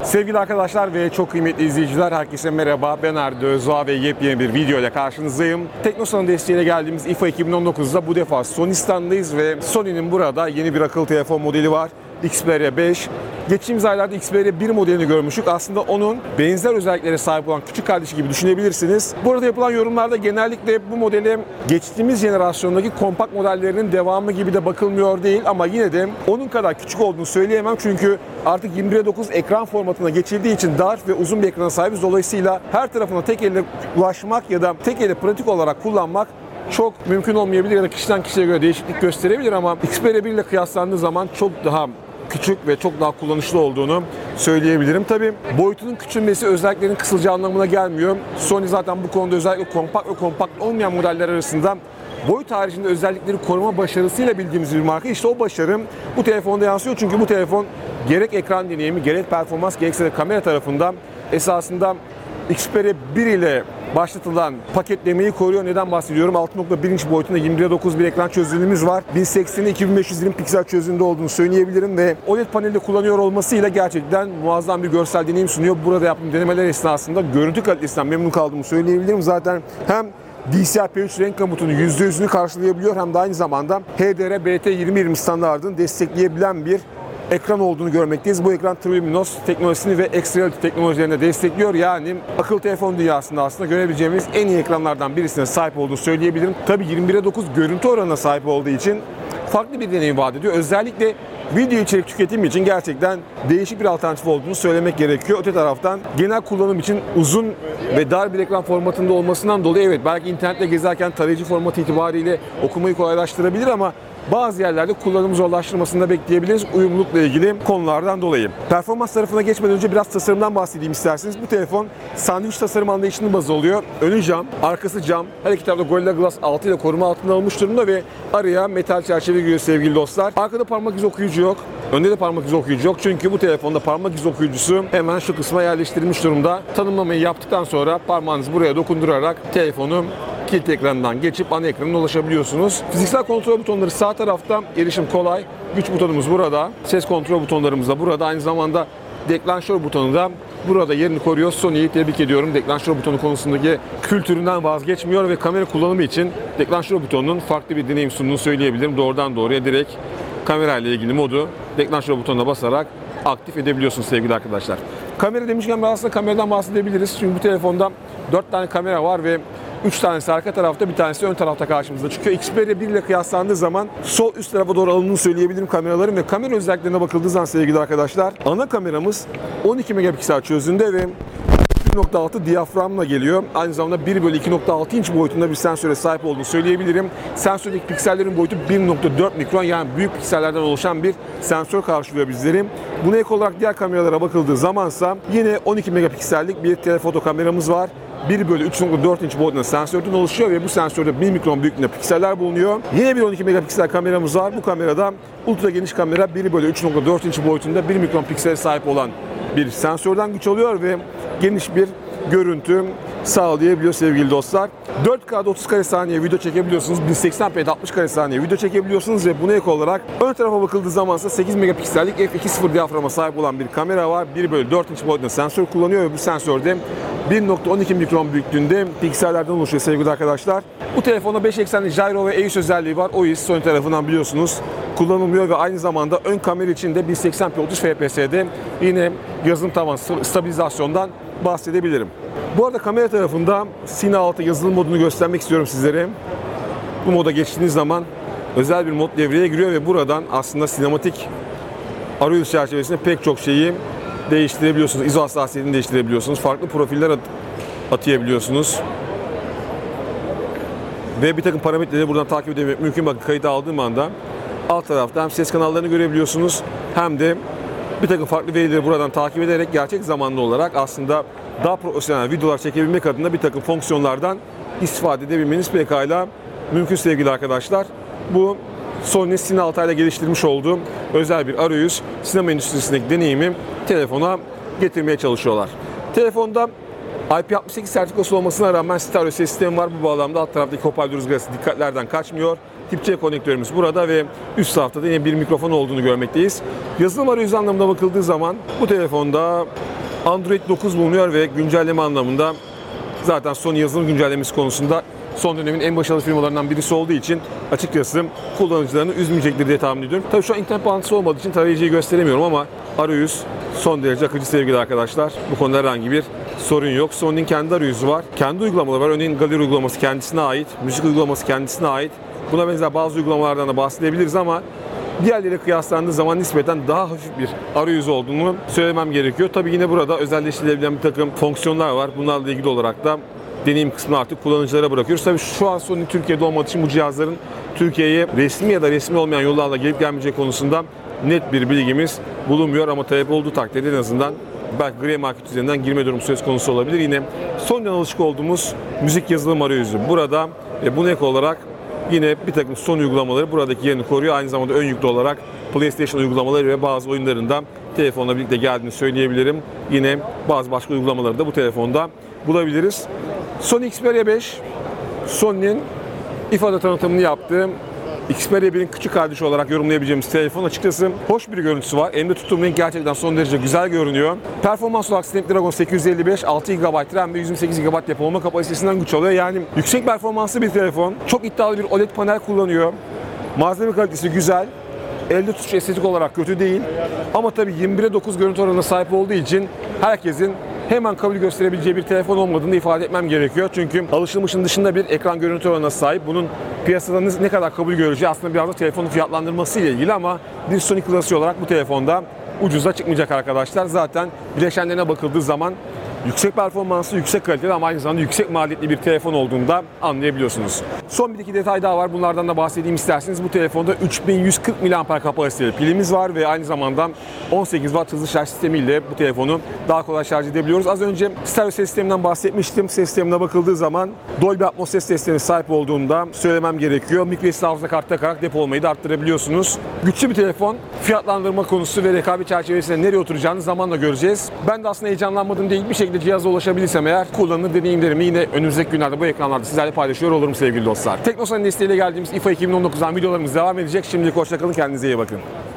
Sevgili arkadaşlar ve çok kıymetli izleyiciler, herkese merhaba. Ben Erdi Özdoğa ve yepyeni bir video ile karşınızdayım. Teknosan'ın desteğiyle geldiğimiz IFA 2019'da bu defa Sony standındayız ve Sony'nin burada yeni bir akıllı telefon modeli var. Xperia 5. Geçtiğimiz aylarda Xperia 1 modelini görmüştük. Aslında onun benzer özelliklere sahip olan küçük kardeşi gibi düşünebilirsiniz. Burada yapılan yorumlarda genellikle bu modele geçtiğimiz jenerasyondaki kompakt modellerinin devamı gibi de bakılmıyor değil, ama yine de onun kadar küçük olduğunu söyleyemem çünkü artık 21:9 ekran formatına geçildiği için dar ve uzun bir ekrana sahibiz. Dolayısıyla her tarafına tek elle ulaşmak ya da tek elle pratik olarak kullanmak çok mümkün olmayabilir ya da kişiden kişiye göre değişiklik gösterebilir, ama Xperia 1 ile kıyaslandığı zaman çok daha küçük ve çok daha kullanışlı olduğunu söyleyebilirim. Tabii boyutunun küçülmesi özelliklerin kısılacağı anlamına gelmiyor. Sony zaten bu konuda özellikle kompakt ve kompakt olmayan modeller arasında boyut haricinde özellikleri koruma başarısıyla bildiğimiz bir marka. İşte o başarı bu telefonda yansıyor çünkü bu telefon gerek ekran deneyimi, gerek performans, gerekse de kamera tarafından esasında Xperia 1 ile başlatılan paketlemeyi koruyor. Neden bahsediyorum? 6.1 inç boyutunda 21:9 bir ekran çözünürlüğümüz var. 1080'e 2520 piksel çözünürlüğünde olduğunu söyleyebilirim ve OLED panelde kullanıyor olmasıyla gerçekten muazzam bir görsel deneyim sunuyor. Burada yaptığım denemeler esnasında görüntü kalitesinden memnun kaldığımı söyleyebilirim. Zaten hem DCI-P3 renk gamutunun %100'ünü karşılayabiliyor hem de aynı zamanda HDR-BT2020 standartını destekleyebilen bir ekran olduğunu görmekteyiz. Bu ekran Truminos teknolojisini ve X-Reality teknolojilerini destekliyor. Yani akıllı telefon dünyasında aslında görebileceğimiz en iyi ekranlardan birisine sahip olduğunu söyleyebilirim. Tabii 21:9 görüntü oranına sahip olduğu için farklı bir deneyim vaat ediyor. Özellikle video içerik tüketimi için gerçekten değişik bir alternatif olduğunu söylemek gerekiyor. Öte taraftan genel kullanım için uzun ve dar bir ekran formatında olmasından dolayı evet belki internette gezerken tarayıcı formatı itibariyle okumayı kolaylaştırabilir, ama bazı yerlerde kullanımı zorlaştırmasını da bekleyebiliriz uyumlulukla ilgili konulardan dolayı. Performans tarafına geçmeden önce biraz tasarımdan bahsedeyim isterseniz. Bu telefon sandviç tasarım anlayışının baz oluyor. Önü cam, arkası cam. Her iki tarafta Gorilla Glass 6 ile koruma altına alınmış durumda ve araya metal çerçeve giriyor sevgili dostlar. Arkada parmak izi okuyucu yok. Önde de parmak izi okuyucu yok. Çünkü bu telefonda parmak izi okuyucusu hemen şu kısma yerleştirilmiş durumda. Tanımlamayı yaptıktan sonra parmağınızı buraya dokundurarak telefonu kilit ekranından geçip ana ekranına ulaşabiliyorsunuz. Fiziksel kontrol butonları sağ tarafta, erişim kolay. Güç butonumuz burada. Ses kontrol butonlarımız da burada. Aynı zamanda deklanşör butonu da burada yerini koruyor. Sony'yi tebrik ediyorum. Deklanşör butonu konusundaki kültüründen vazgeçmiyor ve kamera kullanımı için deklanşör butonunun farklı bir deneyim sunduğunu söyleyebilirim. Doğrudan doğruya direkt kamerayla ilgili modu deklanşör butonuna basarak aktif edebiliyorsunuz sevgili arkadaşlar. Kamera demişken aslında kameradan bahsedebiliriz. Çünkü bu telefonda 4 tane kamera var ve 3 tanesi arka tarafta, bir tanesi ön tarafta karşımıza çıkıyor. Xperia 1 ile kıyaslandığı zaman sol üst tarafa doğru alındığını söyleyebilirim kameraların ve kamera özelliklerine bakıldığı zaman sevgili arkadaşlar ana kameramız 12 megapiksel çözünürlüğünde ve 1.6 diyaframla geliyor. Aynı zamanda 1/2.6 inç boyutunda bir sensöre sahip olduğunu söyleyebilirim. Sensördeki piksellerin boyutu 1.4 mikron, yani büyük piksellerden oluşan bir sensör karşılıyor bizleri. Buna ek olarak diğer kameralara bakıldığı zamansa yine 12 megapiksellik bir telefoto kameramız var. 1/3.4 inç boyutunda sensörden oluşuyor ve bu sensörde 1 mikron büyüklüğünde pikseller bulunuyor. Yine bir 12 megapiksel kameramız var. Bu kamerada ultra geniş kamera 1/3.4 inç boyutunda 1 mikron piksele sahip olan bir sensörden güç alıyor ve geniş bir görüntü sağlayabiliyor sevgili dostlar. 4K'da 30 kare saniye video çekebiliyorsunuz. 1080p'de 60 kare saniye video çekebiliyorsunuz ve buna ek olarak ön tarafa bakıldığı zaman ise 8 megapiksellik f2.0 diyaframa sahip olan bir kamera var. 1/4 inç boyutunda sensör kullanıyor ve bu sensörde 1.12 mikron büyüklüğünde piksellerden oluşuyor sevgili arkadaşlar. Bu telefonda 5 eksenli gyro ve EIS özelliği var. OIS Sony tarafından biliyorsunuz kullanılmıyor ve aynı zamanda ön kamera için de 1080p 30 fps'de yine yazılım tavan stabilizasyondan bahsedebilirim. Bu arada kamera tarafında Cine 6 yazılım modunu göstermek istiyorum sizlere. Bu moda geçtiğiniz zaman özel bir mod devreye giriyor ve buradan aslında sinematik arayüz çerçevesinde pek çok şeyi değiştirebiliyorsunuz. ISO hassasiyetini değiştirebiliyorsunuz. Farklı profiller atayabiliyorsunuz. Ve bir takım parametreleri buradan takip edebilmek mümkün. Bakın kayıt aldığım anda alt tarafta hem ses kanallarını görebiliyorsunuz hem de bir takım farklı verileri buradan takip ederek gerçek zamanlı olarak aslında daha profesyonel videolar çekebilmek adına bir takım fonksiyonlardan istifade edebilmeniz pekala mümkün sevgili arkadaşlar. Bu Sony'nin Cine 6 ile geliştirmiş olduğu özel bir arayüz. Sinema endüstrisindeki deneyimi telefona getirmeye çalışıyorlar. Telefonda IP68 sertifikası olmasına rağmen stereo ses sistemi var. Bu bağlamda alt taraftaki hoparlör rüzgarı dikkatlerden kaçmıyor. Tip C konektörümüz burada ve üst tarafta da yine bir mikrofon olduğunu görmekteyiz. Yazılım arayüzü anlamında bakıldığı zaman bu telefonda Android 9 bulunuyor ve güncelleme anlamında zaten Sony yazılım güncellemesi konusunda son dönemin en başarılı firmalarından birisi olduğu için açıkçası kullanıcılarını üzmeyecektir diye tahmin ediyorum. Tabii şu an internet bağlantısı olmadığı için tarayıcıyı gösteremiyorum ama arayüz son derece akıcı sevgili arkadaşlar. Bu konuda herhangi bir sorun yok. Sony'nin kendi arayüzü var. Kendi uygulamaları var. Örneğin galeri uygulaması kendisine ait. Müzik uygulaması kendisine ait. Buna benzer bazı uygulamalardan da bahsedebiliriz ama diğerleriyle kıyaslandığı zaman nispeten daha hafif bir arayüzü olduğunu söylemem gerekiyor. Tabii yine burada özelleştirilebilen bir takım fonksiyonlar var. Bunlarla ilgili olarak da deneyim kısmını artık kullanıcılara bırakıyoruz. Tabii şu an Sony Türkiye'de olmadığı için bu cihazların Türkiye'ye resmi ya da resmi olmayan yollarla gelip gelmeyeceği konusunda net bir bilgimiz bulunmuyor ama talep olduğu takdirde en azından belki Grey Market üzerinden girme durumu söz konusu olabilir. Yine Sony'den alışık olduğumuz müzik yazılım arayüzü burada buna ek olarak yine bir takım Sony uygulamaları buradaki yerini koruyor. Aynı zamanda ön yüklü olarak PlayStation uygulamaları ve bazı oyunlarında telefonla birlikte geldiğini söyleyebilirim. Yine bazı başka uygulamaları da bu telefonda bulabiliriz. Sony Xperia 5, Sony'nin İFA'da tanıtımını yaptığım Xperia 1'in küçük kardeşi olarak yorumlayabileceğimiz telefon. Açıkçası hoş bir görüntüsü var. Elimde tuttuğum renk gerçekten son derece güzel görünüyor. Performans olarak Snapdragon 855, 6 GB RAM ve 128 GB depolama kapasitesinden güç alıyor. Yani yüksek performanslı bir telefon. Çok iddialı bir OLED panel kullanıyor. Malzeme kalitesi güzel. Elde tutuş estetik olarak kötü değil. Ama tabii 21'e 9 görüntü oranına sahip olduğu için herkesin hemen kabul gösterebileceği bir telefon olmadığını ifade etmem gerekiyor. Çünkü alışılmışın dışında bir ekran görüntü oranına sahip. Bunun piyasada ne kadar kabul göreceği aslında biraz da telefonun fiyatlandırması ile ilgili ama bir Sony klasiği olarak bu telefonda ucuza çıkmayacak arkadaşlar. Zaten bileşenlerine bakıldığı zaman yüksek performanslı, yüksek kaliteli ama aynı zamanda yüksek maliyetli bir telefon olduğunu da anlayabiliyorsunuz. Son bir iki detay daha var. Bunlardan da bahsedeyim isterseniz. Bu telefonda 3140 mAh kapasiteli pilimiz var ve aynı zamanda 18 Watt hızlı şarj sistemiyle bu telefonu daha kolay şarj edebiliyoruz. Az önce stereo ses sisteminden bahsetmiştim. Ses sistemine bakıldığı zaman Dolby Atmos ses sistemine sahip olduğunda söylemem gerekiyor. MicroSD hafıza kartı takarak depolamayı da arttırabiliyorsunuz. Güçlü bir telefon. Fiyatlandırma konusu ve rekabet çerçevesinde nereye oturacağını zamanla göreceğiz. Ben de aslında heyecanlanmadım değil. Bir şekilde cihaza ulaşabilirsem eğer kullanım deneyimlerimi yine önümüzdeki günlerde bu ekranlarda sizlerle paylaşıyor olurum sevgili dostlar. Teknosa'nın desteğiyle geldiğimiz IFA 2019'dan videolarımız devam edecek. Şimdilik hoşça kalın, kendinize iyi bakın.